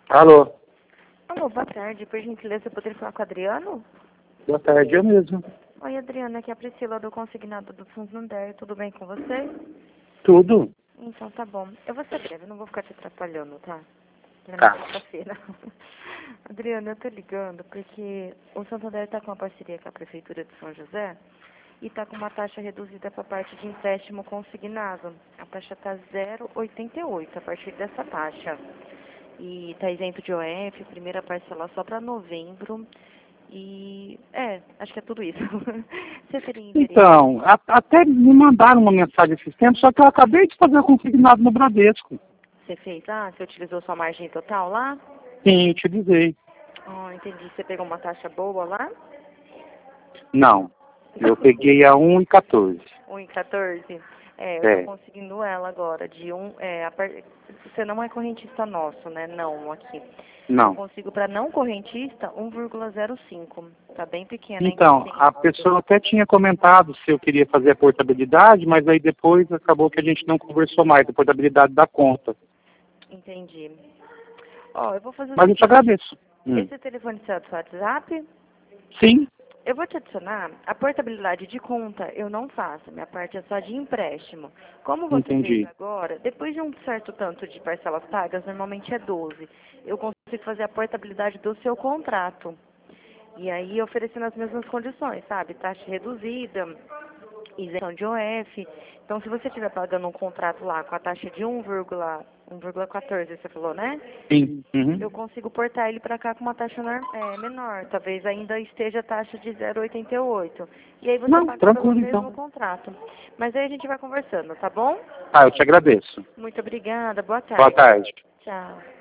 Alô, Alô, boa tarde. Por gentileza, eu poderia falar com o Adriano? boa tarde, eu mesmo. Oi, Adriano. Aqui é a Priscila do Consignado do Santander. Tudo bem com você? Tudo? Então, tá bom. Eu vou ser breve, não vou ficar te atrapalhando, tá? Na minha Tá. sexta-feira. Adriano, eu tô ligando porque o Santander tá com uma parceria com a Prefeitura de São José e tá com uma taxa reduzida para a parte de empréstimo consignado. A taxa tá 0,88 a partir dessa taxa. E tá isento de OF, primeira parcela só para novembro. E, acho que é tudo isso. Você teria interesse? Então, até me mandaram uma mensagem esses tempos, só que eu acabei de fazer o consignado no Bradesco. Você fez lá? Você utilizou sua margem total lá? Sim, utilizei. Oh, entendi. Você pegou uma taxa boa lá? Não, eu peguei a 1,14. 1,14? É, eu tô É, conseguindo ela agora, de você não é correntista nosso, né? Não, aqui. Eu não. consigo para não correntista 1,05. Tá bem pequena, hein? Então, a pessoa até tinha comentado se eu queria fazer a portabilidade, mas aí depois acabou que a gente não conversou mais da portabilidade da conta. Entendi. Ó, eu vou fazer o Mas eu te seguinte. agradeço. Esse telefone seu é do seu WhatsApp? Sim, Eu vou te adicionar. A portabilidade de conta eu não faço. Minha parte é só de empréstimo. Como você fez entendi. agora, depois de um certo tanto de parcelas pagas, normalmente é 12. Eu consigo fazer a portabilidade do seu contrato. E aí oferecendo as mesmas condições, sabe? Taxa reduzida, isenção de OF. Então, se você estiver pagando um contrato lá com a taxa de 1,14, você falou, né? Sim. Uhum. Eu consigo portar ele para cá com uma taxa menor. Talvez ainda esteja a taxa de 0,88. E aí você Não, paga pelo tranquilo mesmo então. contrato. Mas aí a gente vai conversando, tá bom? Ah, eu te agradeço. Muito obrigada. Boa Boa tarde. tarde. Tchau.